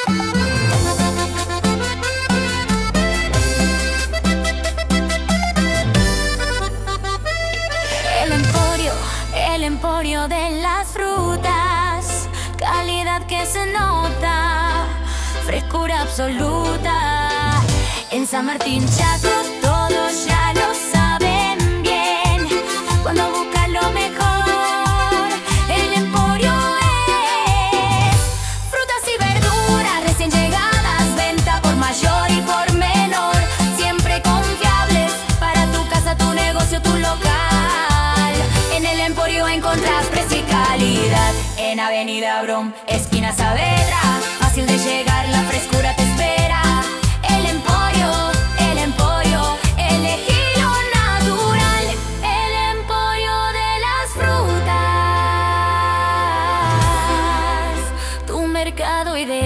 El emporio de las frutas, calidad que se nota, frescura absoluta. En San Martín Chaco todos ya lo saben bien. Cuando buscan lo mejor, el emporio es frutas y verduras recién llegadas, venta por mayor y por menor, siempre confiables para tu casa, tu negocio, tu local. En el Emporio encontrás precio y calidad. En Avenida Brom, esquina Saavedra, fácil de llegar, la frescura te espera. El Emporio, elegí lo natural. El Emporio de las frutas, tu mercado ideal.